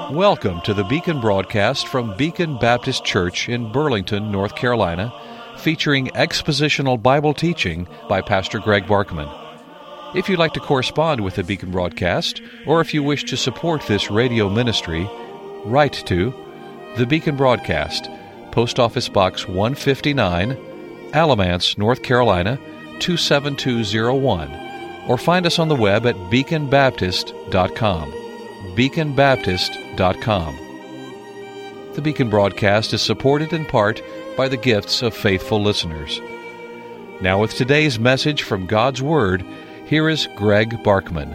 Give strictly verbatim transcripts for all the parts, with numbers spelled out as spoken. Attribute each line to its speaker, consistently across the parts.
Speaker 1: Welcome to the Beacon broadcast from Beacon Baptist Church in Burlington, North Carolina, featuring expositional Bible teaching by Pastor Greg Barkman. If you'd like to correspond with the Beacon broadcast, or if you wish to support this radio ministry, write to the Beacon Broadcast, Post Office Box one fifty-nine, Alamance, North Carolina, two seven two zero one, or find us on the web at beacon baptist dot com. beacon baptist dot com. The Beacon broadcast is supported in part by the gifts of faithful listeners. Now with today's message from God's Word, here is Greg Barkman.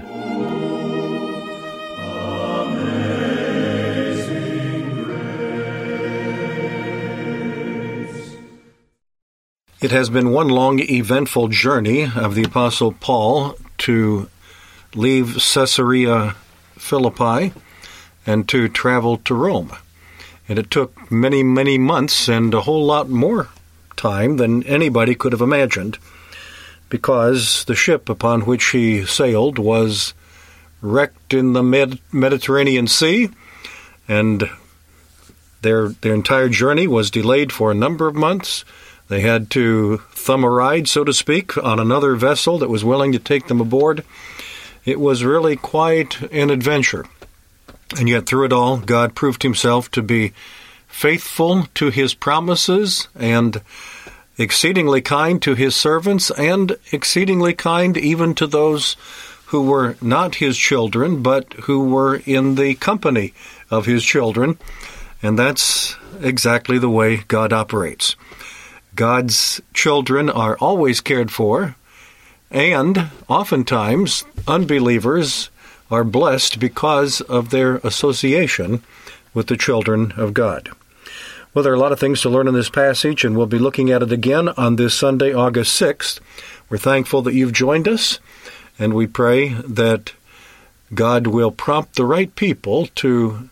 Speaker 2: It has been one long, eventful journey of the Apostle Paul to leave Caesarea Philippi and to travel to Rome. And it took many, many months and a whole lot more time than anybody could have imagined, because the ship upon which he sailed was wrecked in the Med- Mediterranean Sea, and their their entire journey was delayed for a number of months. They had to thumb a ride, so to speak, on another vessel that was willing to take them aboard. It was really quite an adventure. And yet through it all, God proved himself to be faithful to his promises and exceedingly kind to his servants and exceedingly kind even to those who were not his children, but who were in the company of his children. And that's exactly the way God operates. God's children are always cared for, and oftentimes unbelievers are blessed because of their association with the children of God. Well, there are a lot of things to learn in this passage, and we'll be looking at it again on this Sunday, August sixth. We're thankful that you've joined us, and we pray that God will prompt the right people to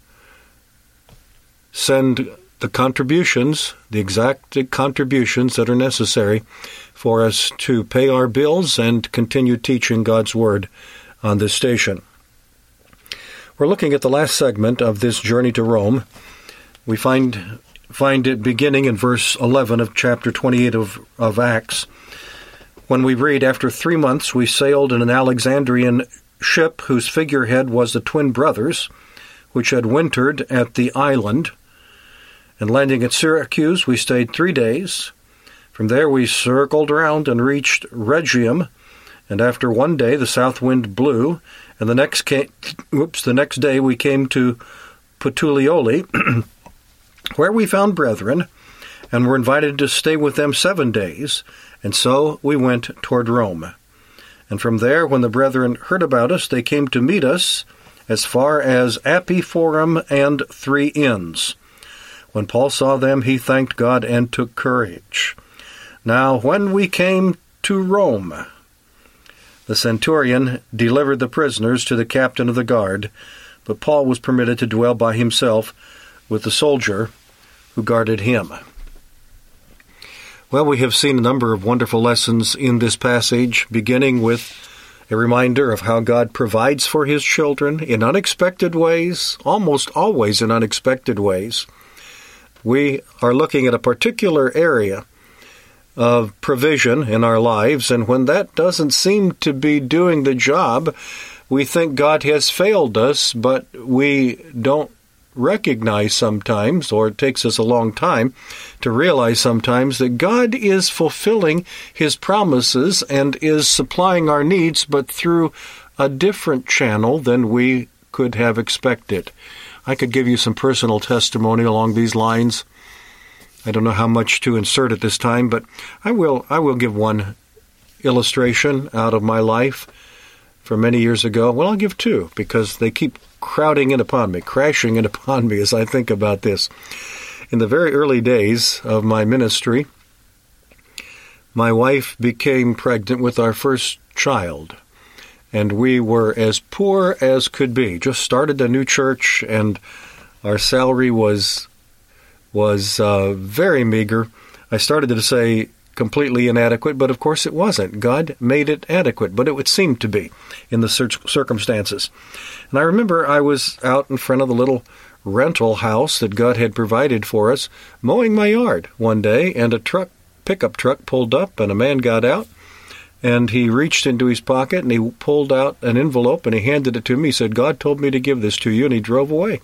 Speaker 2: send the contributions, the exact contributions that are necessary for us to pay our bills and continue teaching God's Word on this station. We're looking at the last segment of this journey to Rome. We find find it beginning in verse eleven of chapter twenty-eight of, of Acts, when we read, "After three months we sailed in an Alexandrian ship whose figurehead was the twin brothers, which had wintered at the island. And landing at Syracuse, we stayed three days. From there we circled around and reached Rhegium, and after one day the south wind blew, and the next came, oops, the next day we came to Puteoli, where we found brethren, and were invited to stay with them seven days, and so we went toward Rome. And from there, when the brethren heard about us, they came to meet us as far as Apiphorum and Three Inns. When Paul saw them, he thanked God and took courage. Now, when we came to Rome, the centurion delivered the prisoners to the captain of the guard, but Paul was permitted to dwell by himself with the soldier who guarded him." Well, we have seen a number of wonderful lessons in this passage, beginning with a reminder of how God provides for his children in unexpected ways, almost always in unexpected ways. We are looking at a particular area of provision in our lives, and when that doesn't seem to be doing the job, we think God has failed us, but we don't recognize sometimes, or it takes us a long time to realize sometimes, that God is fulfilling his promises and is supplying our needs, but through a different channel than we could have expected. I could give you some personal testimony along these lines. I don't know how much to insert at this time, but I will I will give one illustration out of my life from many years ago. Well, I'll give two, because they keep crowding in upon me, crashing in upon me as I think about this. In the very early days of my ministry, my wife became pregnant with our first child. And we were as poor as could be. Just started a new church, and our salary was was uh, very meager. I started to say completely inadequate, but of course it wasn't. God made it adequate, but it would seem to be in the circumstances. And I remember I was out in front of the little rental house that God had provided for us, mowing my yard one day, and a truck, pickup truck pulled up, and a man got out, and he reached into his pocket, and he pulled out an envelope, and he handed it to me. He said, "God told me to give this to you," and he drove away.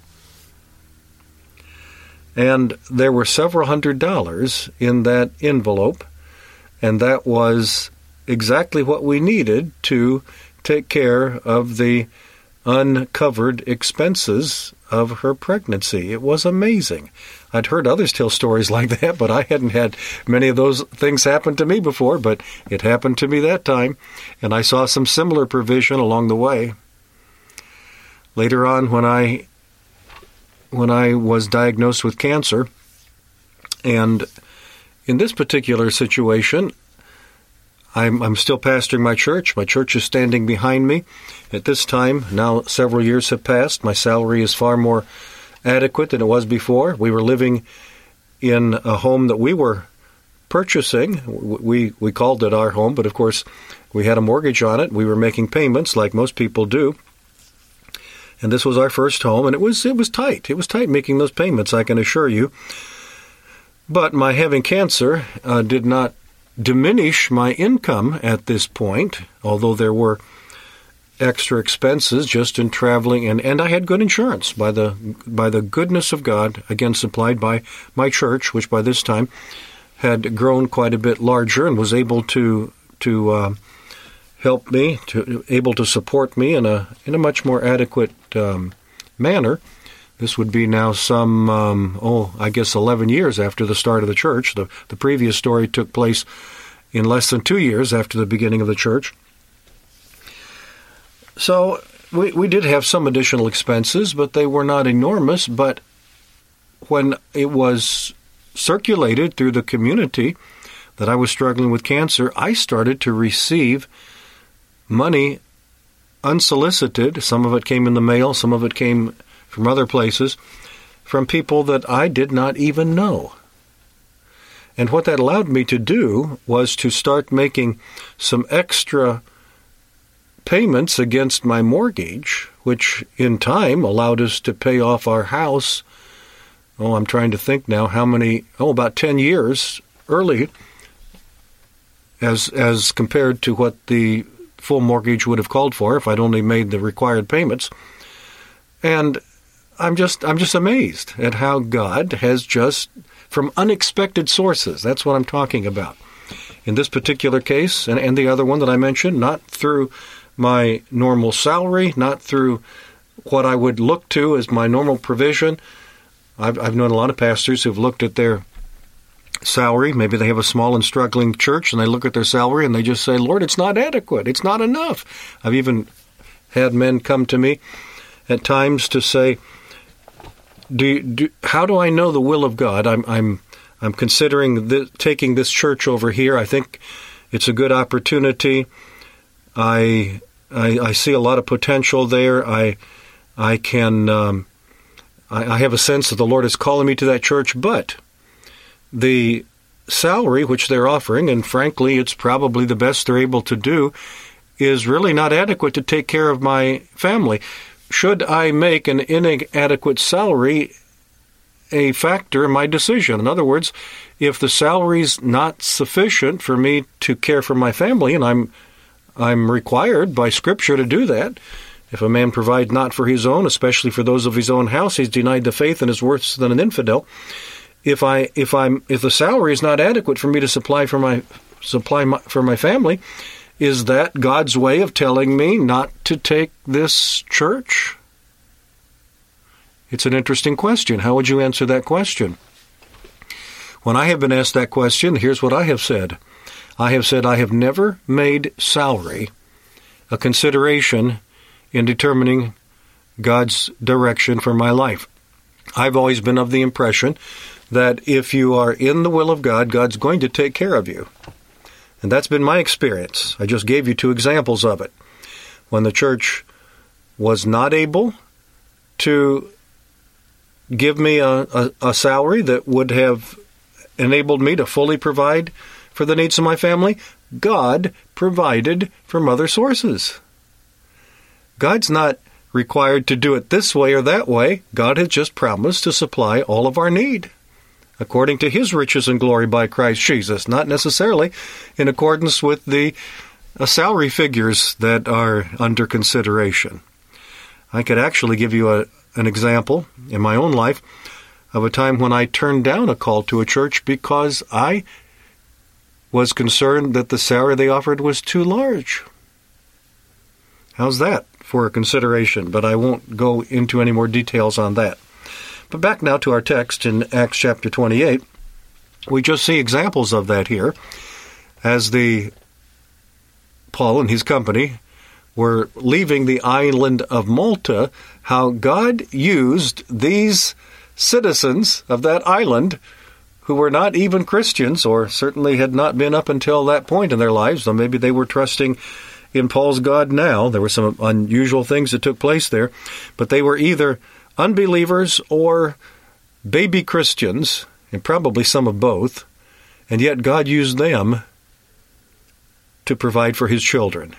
Speaker 2: And there were several hundred dollars in that envelope, and that was exactly what we needed to take care of the uncovered expenses of her pregnancy. It was amazing. I'd heard others tell stories like that, but I hadn't had many of those things happen to me before, but it happened to me that time, and I saw some similar provision along the way. Later on, when I when I was diagnosed with cancer, and in this particular situation, I'm, I'm still pastoring my church. My church is standing behind me. At this time, now several years have passed. My salary is far more adequate than it was before. We were living in a home that we were purchasing. We we called it our home, but of course we had a mortgage on it. We were making payments like most people do. And this was our first home, and it was it was tight. It was tight making those payments, I can assure you. But my having cancer uh, did not diminish my income at this point, although there were extra expenses just in traveling, and, and I had good insurance by the by the goodness of God, again supplied by my church, which by this time had grown quite a bit larger and was able to to uh, help me, to able to support me in a in a much more adequate um, manner. This would be now some, um, oh, I guess eleven years after the start of the church. The, the previous story took place in less than two years after the beginning of the church. So we, we did have some additional expenses, but they were not enormous. But when it was circulated through the community that I was struggling with cancer, I started to receive money unsolicited. Some of it came in the mail, some of it came from other places, from people that I did not even know. And what that allowed me to do was to start making some extra payments against my mortgage, which in time allowed us to pay off our house. Oh, I'm trying to think now how many, oh, about ten years early, as as compared to what the full mortgage would have called for if I'd only made the required payments. And I'm just I'm just amazed at how God has just, from unexpected sources, that's what I'm talking about. In this particular case, and, and the other one that I mentioned, not through my normal salary, not through what I would look to as my normal provision. I've, I've known a lot of pastors who've looked at their salary. Maybe they have a small and struggling church, and they look at their salary and they just say, "Lord, it's not adequate. It's not enough." I've even had men come to me at times to say, Do, do, how do I know the will of God? I'm I'm I'm considering th- taking this church over here. I think it's a good opportunity. I I, I see a lot of potential there. I I can um, I, I have a sense that the Lord is calling me to that church, but the salary which they're offering, and frankly, it's probably the best they're able to do, is really not adequate to take care of my family. Should I make an inadequate salary a factor in my decision? In other words, if the salary's not sufficient for me to care for my family, and I'm I'm required by Scripture to do that, if a man provide not for his own, especially for those of his own house, he's denied the faith and is worse than an infidel. If I if I'm if the salary is not adequate for me to supply for my supply my, for my family, is that God's way of telling me not to take this church? It's an interesting question. How would you answer that question? When I have been asked that question, here's what I have said. I have said I have never made salary a consideration in determining God's direction for my life. I've always been of the impression that if you are in the will of God, God's going to take care of you. And that's been my experience. I just gave you two examples of it. When the church was not able to give me a, a, a salary that would have enabled me to fully provide for the needs of my family, God provided from other sources. God's not required to do it this way or that way. God has just promised to supply all of our need according to His riches and glory by Christ Jesus, not necessarily in accordance with the uh, salary figures that are under consideration. I could actually give you a, an example in my own life of a time when I turned down a call to a church because I was concerned that the salary they offered was too large. How's that for a consideration? But I won't go into any more details on that. But back now to our text in Acts chapter twenty-eight. We just see examples of that here as the Paul and his company were leaving the island of Malta, how God used these citizens of that island who were not even Christians, or certainly had not been up until that point in their lives, so maybe they were trusting in Paul's God now. There were some unusual things that took place there, but they were either unbelievers or baby Christians, and probably some of both, and yet God used them to provide for His children.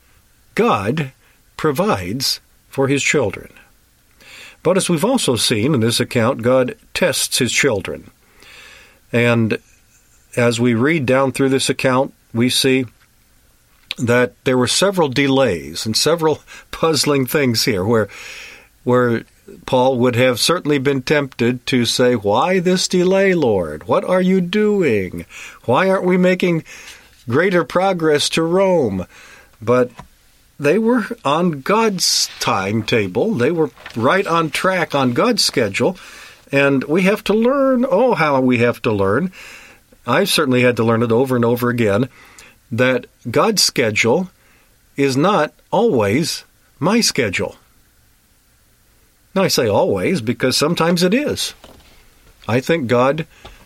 Speaker 2: God provides for His children. But as we've also seen in this account, God tests His children. And as we read down through this account, we see that there were several delays and several puzzling things here where, where Paul would have certainly been tempted to say, "Why this delay, Lord? What are you doing? Why aren't we making greater progress to Rome?" But they were on God's timetable. They were right on track on God's schedule. And we have to learn, oh, how we have to learn. I certainly had to learn it over and over again, that God's schedule is not always my schedule. Now, I say always because sometimes it is. I think God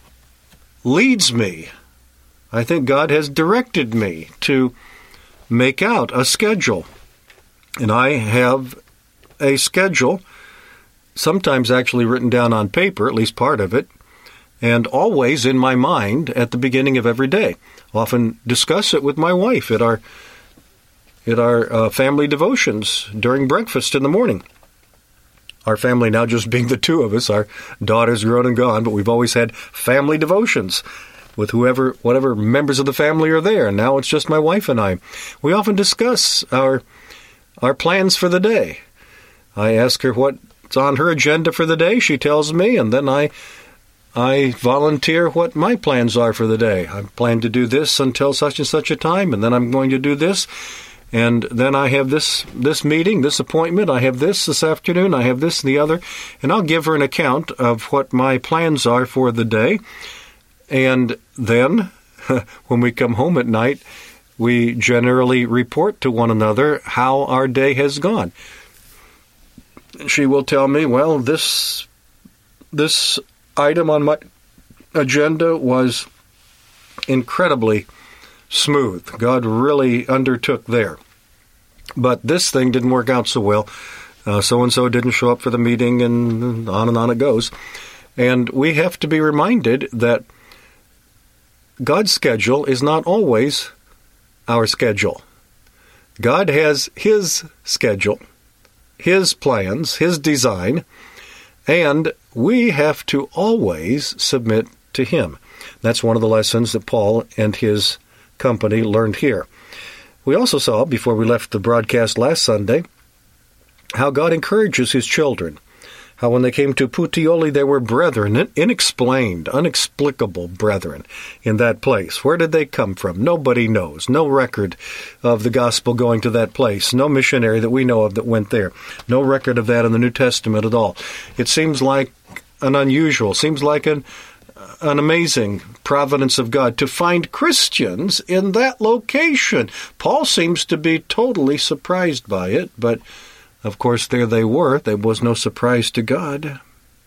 Speaker 2: leads me. I think God has directed me to make out a schedule. And I have a schedule, sometimes actually written down on paper, at least part of it, and always in my mind at the beginning of every day. Often discuss it with my wife at our at our uh, family devotions during breakfast in the morning. Our family now just being the two of us. Our daughter's grown and gone, but we've always had family devotions with whoever, whatever members of the family are there. And now it's just my wife and I. We often discuss our our plans for the day. I ask her what's on her agenda for the day. She tells me, and then I I volunteer what my plans are for the day. I plan to do this until such and such a time, and then I'm going to do this. And then I have this this meeting, this appointment, I have this this afternoon, I have this and the other, and I'll give her an account of what my plans are for the day. And then, when we come home at night, we generally report to one another how our day has gone. She will tell me, well, this this item on my agenda was incredibly smooth. God really undertook there. But this thing didn't work out so well. Uh, so-and-so didn't show up for the meeting, and on and on it goes. And we have to be reminded that God's schedule is not always our schedule. God has His schedule, His plans, His design, and we have to always submit to Him. That's one of the lessons that Paul and his company learned here. We also saw, before we left the broadcast last Sunday, how God encourages His children. How when they came to Puteoli, there were brethren, inexplained, unexplicable brethren in that place. Where did they come from? Nobody knows. No record of the gospel going to that place. No missionary that we know of that went there. No record of that in the New Testament at all. It seems like an unusual, seems like an an amazing providence of God to find Christians in that location. Paul seems to be totally surprised by it, but of course there they were. There was no surprise to God.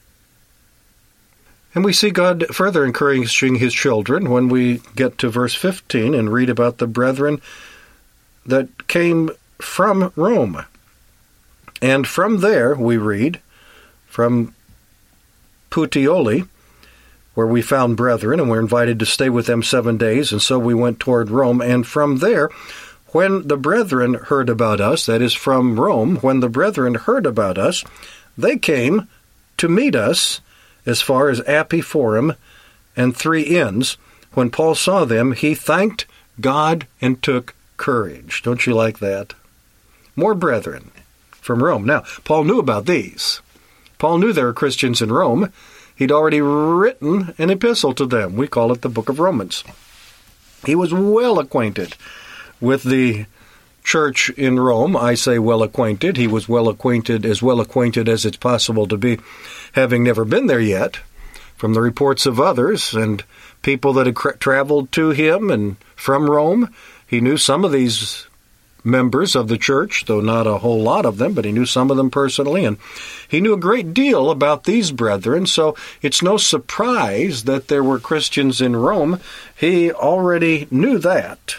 Speaker 2: And we see God further encouraging His children when we get to verse fifteen and read about the brethren that came from Rome. And from there, we read, from Puteoli, where we found brethren, and were invited to stay with them seven days, and so we went toward Rome. And from there, When the brethren heard about us, that is from Rome, when the brethren heard about us, they came to meet us as far as Appii Forum and Three Inns. When Paul saw them, he thanked God and took courage. Don't you like that? More brethren from Rome. Now, Paul knew about these. Paul knew there were Christians in Rome. He'd already written an epistle to them. We call it the book of Romans. He was well acquainted with the church in Rome. I say well acquainted. He was well acquainted, as well acquainted as it's possible to be, having never been there yet, from the reports of others and people that had cr- traveled to him and from Rome. He knew some of these members of the church, though not a whole lot of them, but he knew some of them personally, and he knew a great deal about these brethren, so it's no surprise that there were Christians in Rome. He already knew that.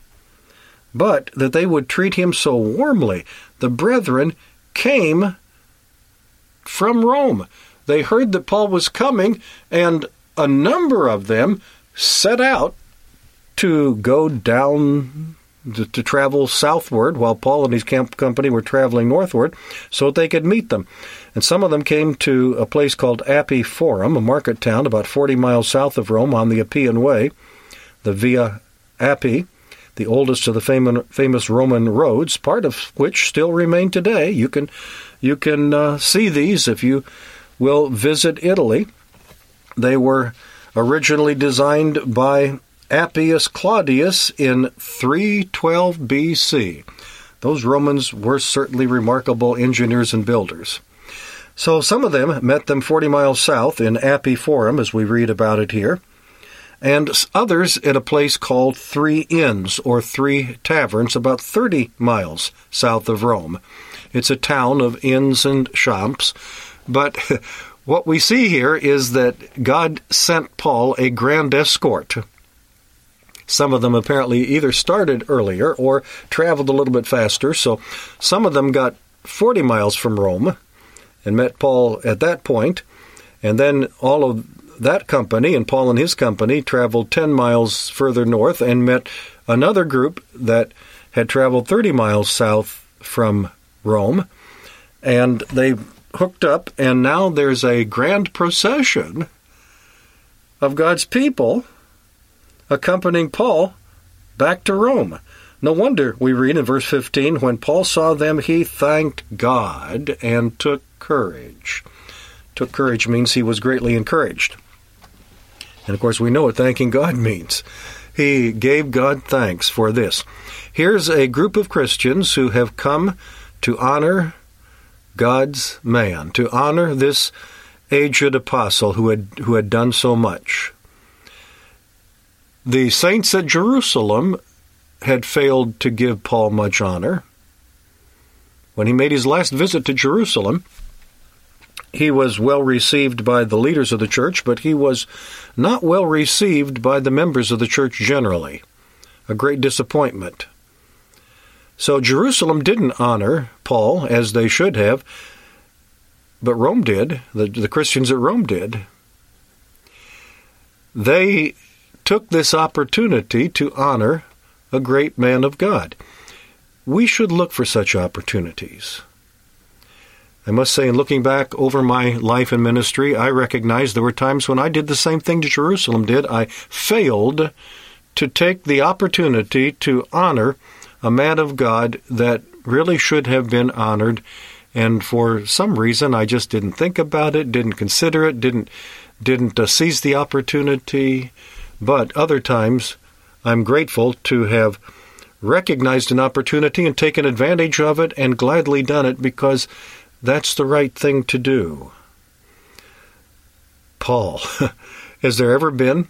Speaker 2: But that they would treat him so warmly. The brethren came from Rome. They heard that Paul was coming, and a number of them set out to go down to, to travel southward while Paul and his camp company were traveling northward so that they could meet them. And some of them came to a place called Appii Forum, a market town about forty miles south of Rome on the Appian Way, the Via Appii, the oldest of the fam- famous Roman roads, part of which still remain today. You can, you can uh, see these if you will visit Italy. They were originally designed by Appius Claudius in three twelve B C. Those Romans were certainly remarkable engineers and builders. So some of them met them forty miles south in Appii Forum, as we read about it here, and others at a place called Three Inns, or Three Taverns, about thirty miles south of Rome. It's a town of inns and shops, but what we see here is that God sent Paul a grand escort. Some of them apparently either started earlier or traveled a little bit faster, so some of them got forty miles from Rome and met Paul at that point, and then all of that company, and Paul and his company, traveled ten miles further north and met another group that had traveled thirty miles south from Rome, and they hooked up, and now there's a grand procession of God's people accompanying Paul back to Rome. No wonder, we read in verse fifteen, when Paul saw them, he thanked God and took courage. Took courage means he was greatly encouraged. And of course we know what thanking God means. He gave God thanks for this. Here's a group of Christians who have come to honor God's man, to honor this aged apostle who had who had done so much. The saints at Jerusalem had failed to give Paul much honor. When he made his last visit to Jerusalem, he was well received by the leaders of the church, but he was not well received by the members of the church generally. A great disappointment. So Jerusalem didn't honor Paul as they should have, but Rome did. The, the Christians at Rome did. They took this opportunity to honor a great man of God. We should look for such opportunities. I must say, in looking back over my life and ministry, I recognize there were times when I did the same thing that Jerusalem did. I failed to take the opportunity to honor a man of God that really should have been honored, and for some reason I just didn't think about it, didn't consider it, didn't didn't uh, seize the opportunity. But other times I'm grateful to have recognized an opportunity and taken advantage of it and gladly done it, because that's the right thing to do. Paul, has there ever been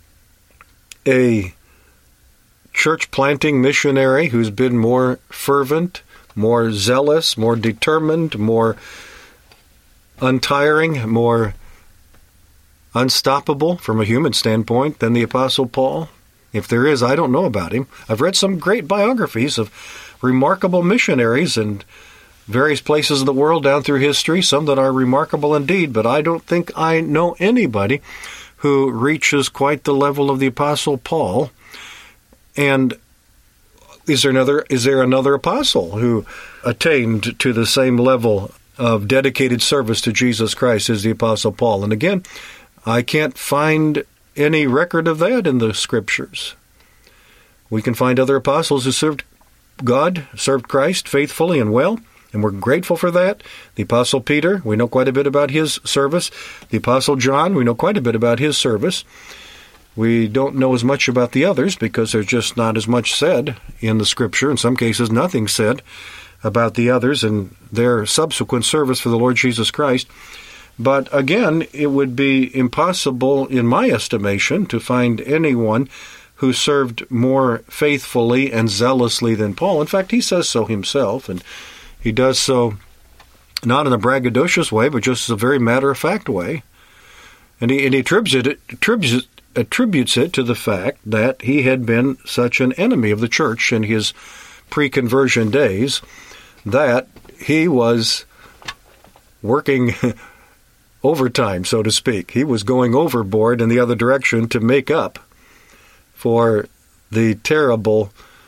Speaker 2: a church planting missionary who's been more fervent, more zealous, more determined, more untiring, more unstoppable from a human standpoint than the Apostle Paul? If there is, I don't know about him. I've read some great biographies of remarkable missionaries in various places of the world down through history, some that are remarkable indeed, but I don't think I know anybody who reaches quite the level of the Apostle Paul. And Is there another, is there another apostle who attained to the same level of dedicated service to Jesus Christ as the Apostle Paul? And again, I can't find any record of that in the Scriptures. We can find other apostles who served God, served Christ faithfully and well, and we're grateful for that. The Apostle Peter, we know quite a bit about his service. The Apostle John, we know quite a bit about his service. We don't know as much about the others because there's just not as much said in the Scripture. In some cases, nothing said about the others and their subsequent service for the Lord Jesus Christ. But again, it would be impossible, in my estimation, to find anyone who served more faithfully and zealously than Paul. In fact, he says so himself, and he does so not in a braggadocious way, but just as a very matter-of-fact way. And he, and he attributes it, attributes, attributes it to the fact that he had been such an enemy of the church in his pre-conversion days that he was working overtime, so to speak. He was going overboard in the other direction to make up for the terrible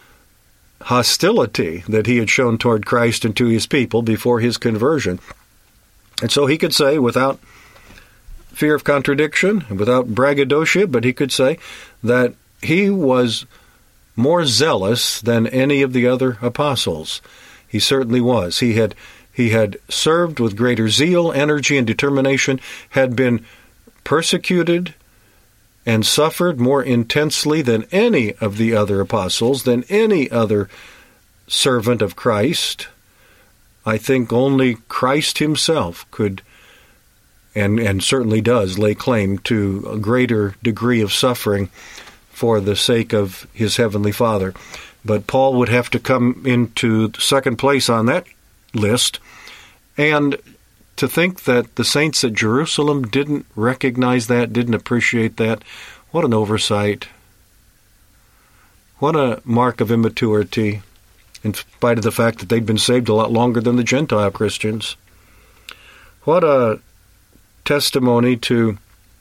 Speaker 2: hostility that he had shown toward Christ and to his people before his conversion. And so he could say, without fear of contradiction and without braggadocio, but he could say that he was more zealous than any of the other apostles. He certainly was. He had he had served with greater zeal, energy, and determination, had been persecuted and suffered more intensely than any of the other apostles, than any other servant of Christ. I think only Christ himself could, and, and certainly does, lay claim to a greater degree of suffering for the sake of his heavenly Father. But Paul would have to come into second place on that list. And to think that the saints at Jerusalem didn't recognize that, didn't appreciate that, what an oversight. What a mark of immaturity, in spite of the fact that they'd been saved a lot longer than the Gentile Christians. What a testimony to,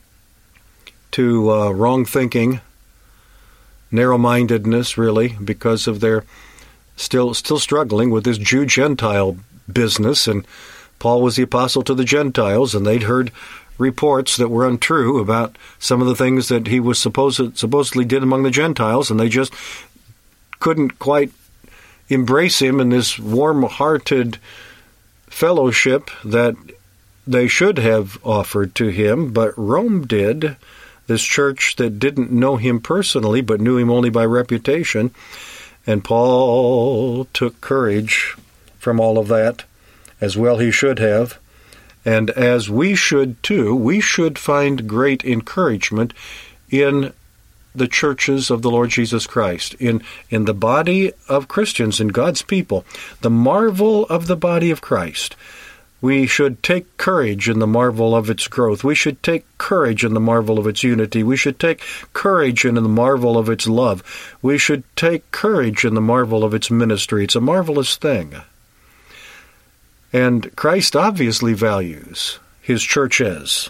Speaker 2: to uh, wrong thinking, narrow-mindedness, really, because of their still still struggling with this Jew-Gentile business. And Paul was the apostle to the Gentiles, and they'd heard reports that were untrue about some of the things that he was supposed supposedly did among the Gentiles, and they just couldn't quite embrace him in this warm-hearted fellowship that they should have offered to him. But Rome did, this church that didn't know him personally but knew him only by reputation. And Paul took courage from all of that, as well he should have. And as we should too, we should find great encouragement in the churches of the Lord Jesus Christ, in, in the body of Christians, in God's people, the marvel of the body of Christ. We should take courage in the marvel of its growth. We should take courage in the marvel of its unity. We should take courage in the marvel of its love. We should take courage in the marvel of its ministry. It's a marvelous thing. And Christ obviously values his churches.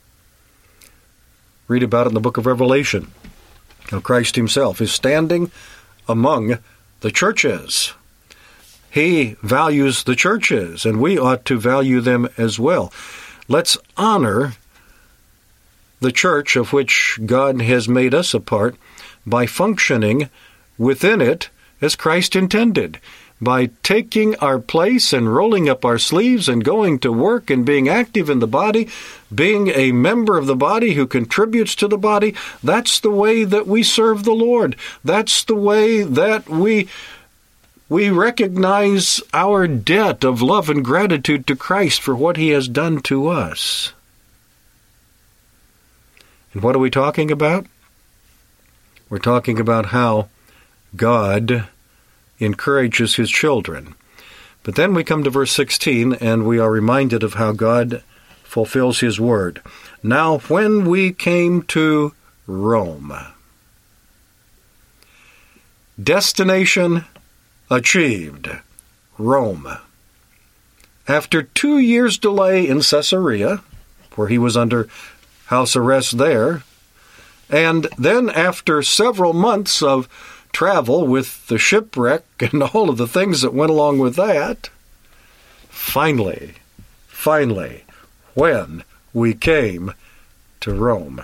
Speaker 2: Read about it in the book of Revelation. How Christ himself is standing among the churches. He values the churches, and we ought to value them as well. Let's honor the church of which God has made us a part by functioning within it as Christ intended, by taking our place and rolling up our sleeves and going to work and being active in the body, being a member of the body who contributes to the body. That's the way that we serve the Lord. That's the way that we we recognize our debt of love and gratitude to Christ for what he has done to us. And what are we talking about? We're talking about how God encourages his children. But then we come to verse sixteen, and we are reminded of how God fulfills his word. Now, when we came to Rome, destination achieved, Rome. After two years' delay in Caesarea, where he was under house arrest there, and then after several months of travel with the shipwreck and all of the things that went along with that, finally, finally, when we came to Rome.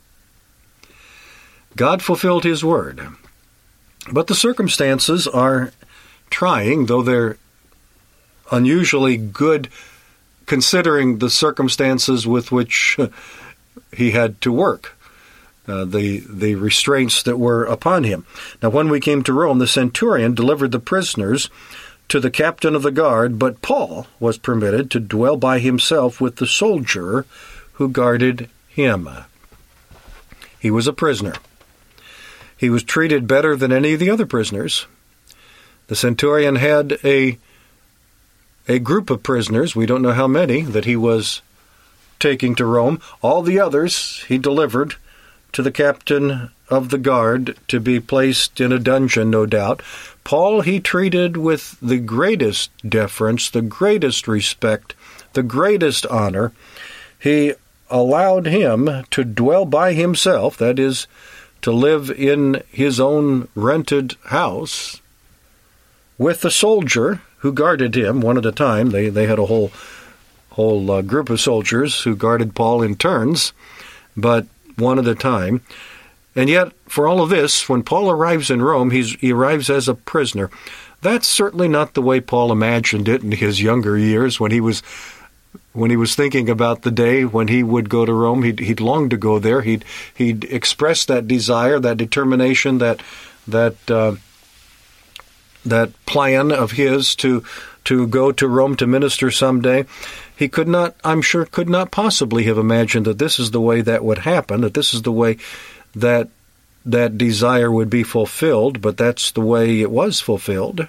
Speaker 2: God fulfilled his word. But the circumstances are trying, though they're unusually good considering the circumstances with which he had to work, uh, the, the restraints that were upon him. Now, when we came to Rome, the centurion delivered the prisoners to the captain of the guard, but Paul was permitted to dwell by himself with the soldier who guarded him. He was a prisoner. He was treated better than any of the other prisoners. The centurion had a, a group of prisoners, we don't know how many, that he was taking to Rome. All the others he delivered to the captain of the guard to be placed in a dungeon, no doubt. Paul he treated with the greatest deference, the greatest respect, the greatest honor. He allowed him to dwell by himself, that is, to live in his own rented house, with the soldier who guarded him one at a time. They they had a whole whole uh, group of soldiers who guarded Paul in turns, but one at a time. And yet, for all of this, when Paul arrives in Rome, he's, he arrives as a prisoner. That's certainly not the way Paul imagined it in his younger years when he was When he was thinking about the day when he would go to Rome. He'd, he'd longed to go there. He'd he'd expressed that desire, that determination, that that uh, that plan of his to to go to Rome to minister someday. He could not, I'm sure, could not possibly have imagined that this is the way that would happen, that this is the way that that desire would be fulfilled, but that's the way it was fulfilled.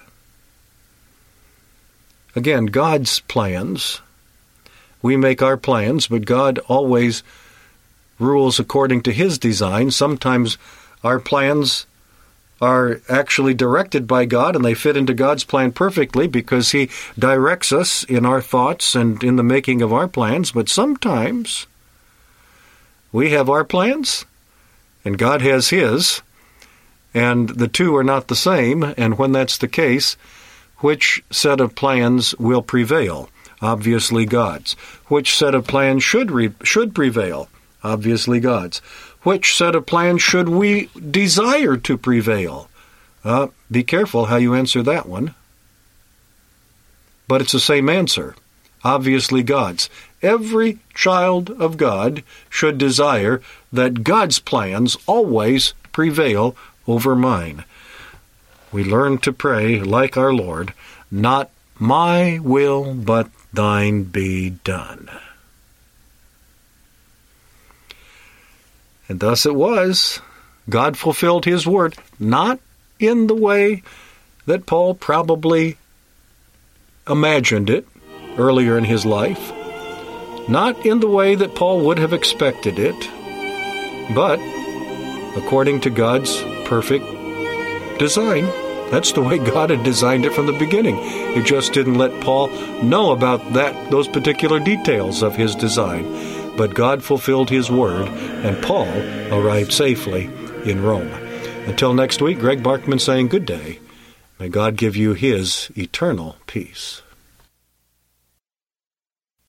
Speaker 2: Again, God's plans. We make our plans, but God always rules according to his design. Sometimes our plans are actually directed by God, and they fit into God's plan perfectly because he directs us in our thoughts and in the making of our plans. But sometimes we have our plans, and God has his, and the two are not the same. And when that's the case, which set of plans will prevail? Obviously God's. Which set of plans should re- should prevail? Obviously God's. Which set of plans should we desire to prevail? Uh, be careful how you answer that one. But it's the same answer. Obviously God's. Every child of God should desire that God's plans always prevail over mine. We learn to pray like our Lord, not my will, but thine be done. And thus it was. God fulfilled his word, not in the way that Paul probably imagined it earlier in his life, not in the way that Paul would have expected it, but according to God's perfect design. That's the way God had designed it from the beginning. He just didn't let Paul know about that, those particular details of his design. But God fulfilled his word, and Paul arrived safely in Rome. Until next week, Greg Barkman saying good day. May God give you his eternal peace.